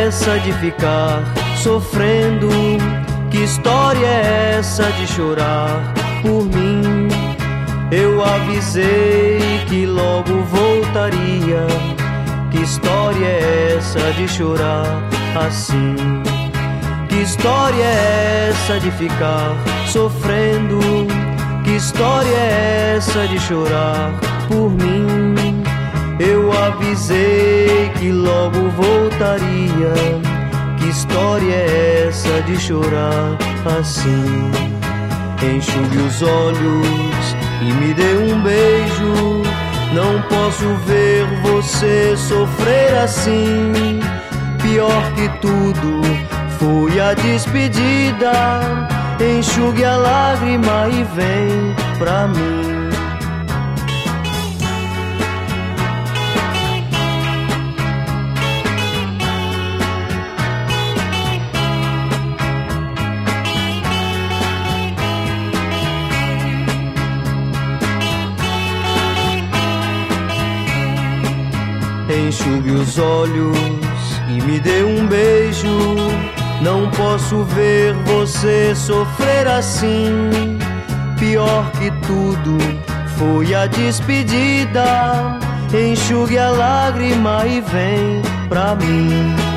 essa de ficar sofrendo? Que história é essa de chorar por mim? Eu avisei que logo voltaria. Que história é essa de chorar assim? Que história é essa de ficar sofrendo? Que história é essa de chorar por mim? Eu avisei que logo voltaria. Que história é essa de chorar assim? Enxugue os olhos e me dê um beijo. Não posso ver você sofrer assim. Pior que tudo foi a despedida. Enxugue a lágrima e vem pra mim. Enxugue os olhos e me dê um beijo. Não posso ver você sofrer assim. Pior que tudo foi a despedida. Enxugue a lágrima e vem pra mim.